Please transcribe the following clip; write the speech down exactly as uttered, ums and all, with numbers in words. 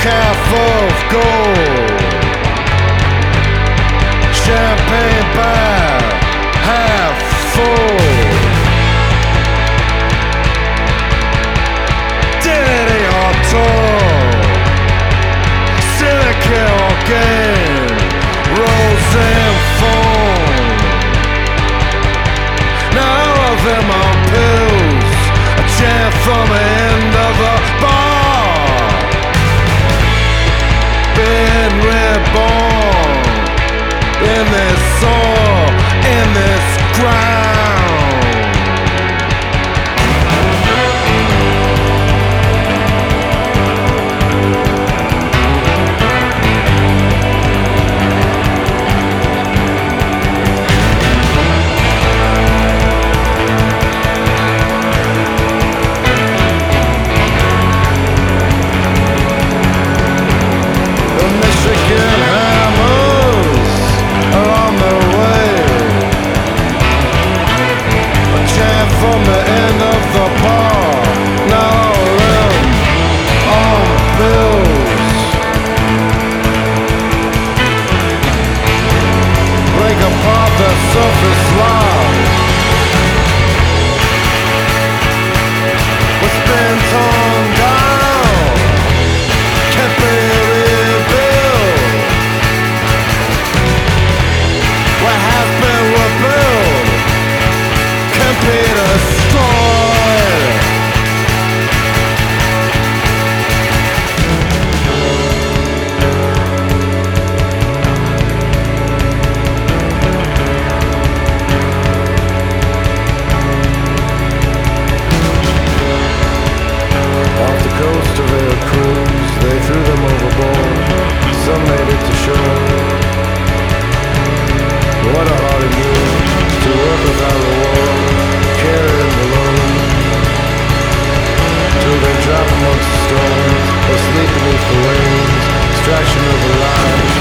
Calf of gold, champagne bar, half full. Dirty or tall, silica or game, rose and foam. Now all of them are pills, a chant from the end of the bar. Been reborn in this soul, in this ground. The Michigan Hammers are on their way. A chant from the end of the bar. Now all them on bills. Break apart the surface lies. What's been torn down can't be rebuilt. What has been rebuilt can't be destroyed. Off the coast of Veracruz, they threw them overboard. Some made it to shore. What a hardy move to work without reward, carrying the load. Till they drop amongst the stones, or sleep beneath the waves, distraction of the line.